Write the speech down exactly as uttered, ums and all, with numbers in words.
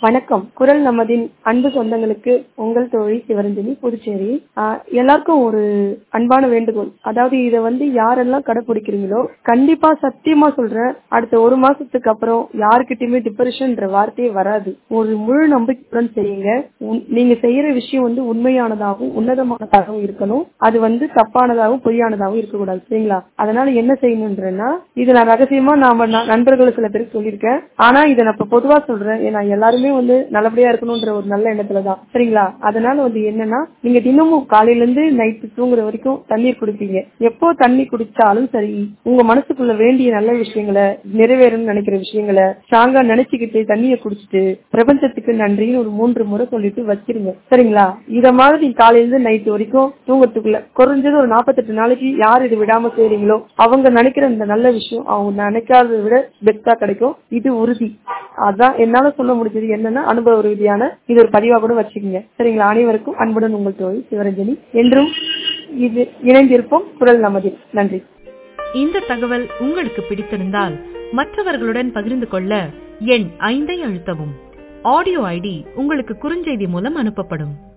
வணக்கம். குரல் நமதின் அன்பு சொந்தங்களுக்கு உங்கள் தோழி சிவரஞ்சனி, புதுச்சேரி. ஆஹ் எல்லாருக்கும் ஒரு அன்பான வேண்டுகோள். அதாவது இதை வந்து யாரெல்லாம் கடைபிடிக்கிறீங்களோ கண்டிப்பா சத்தியமா சொல்றேன், அடுத்த ஒரு மாசத்துக்கு அப்புறம் யாருக்கிட்டயுமே டிப்ரெஷன்ன்ற வார்த்தையே வராது. ஒரு முழு நம்பிக்கையுடன் செய்யுங்க. நீங்க செய்யற விஷயம் வந்து உண்மையானதாகவும் உன்னதமானதாகவும் இருக்கணும். அது வந்து தப்பானதாகவும் பொய்யானதாகவும் இருக்கக்கூடாது. சரிங்களா? அதனால என்ன செய்யணும்ன்றா, இது நான் ரகசியமா நாம நண்பர்கள் சில பேருக்கு சொல்லியிருக்கேன். ஆனா இதை நான் இப்ப பொதுவா சொல்றேன். ஏன்னா எல்லாருமே வந்து நல்லபடியா இருக்கணும்ன்ற ஒரு நல்ல எண்ணத்துலதான். சரிங்களா? அதனால வந்து என்னன்னா, நீங்க தினமும் காலையில இருந்து நைட்டு தூங்குற வரைக்கும் தண்ணீர் குடிப்பீங்க. எப்போ தண்ணி குடிச்சாலும் சரி, உங்க மனசுக்குள்ள வேண்டிய நல்ல விஷயங்களை, நிறைவேறணும்னு நினைக்கிற விஷயங்களை ஸ்ட்ராங்கா நினைச்சுக்கிட்டு தண்ணியை குடிச்சிட்டு பிரபஞ்சத்துக்கு நன்றின்னு ஒரு மூன்று முறை சொல்லிட்டு வச்சிருங்க. சரிங்களா? இத மாதிரி நீங்க காலையில இருந்து நைட்டு வரைக்கும் தூங்கறதுக்குள்ள குறைஞ்சது ஒரு நாற்பத்தி எட்டு நாளைக்கு யார் இது விடாம செய்றீங்களோ அவங்க நினைக்கிற இந்த நல்ல விஷயம் அவங்க நினைக்காததை விட பெஸ்டா கிடைக்கும். இது உறுதி. அதான் என்னால சொல்ல முடிஞ்சது. என்னன்னா, அனுபவ ரீதியான இது ஒரு பதிவா கூட வச்சுக்கோங்க. சரிங்களா? அனைவருக்கும் அன்புடன் உங்கள் தோழி சிவரஞ்சனி. என்றும் இது இணைந்திருப்போம் குரல் நமதில். நன்றி. இந்த தகவல் உங்களுக்கு பிடித்திருந்தால் மற்றவர்களுடன் பகிர்ந்து கொள்ள எண் ஐந்தை அழுத்தவும். ஆடியோ ஐடி உங்களுக்கு குறுஞ்செய்தி மூலம் அனுப்பப்படும்.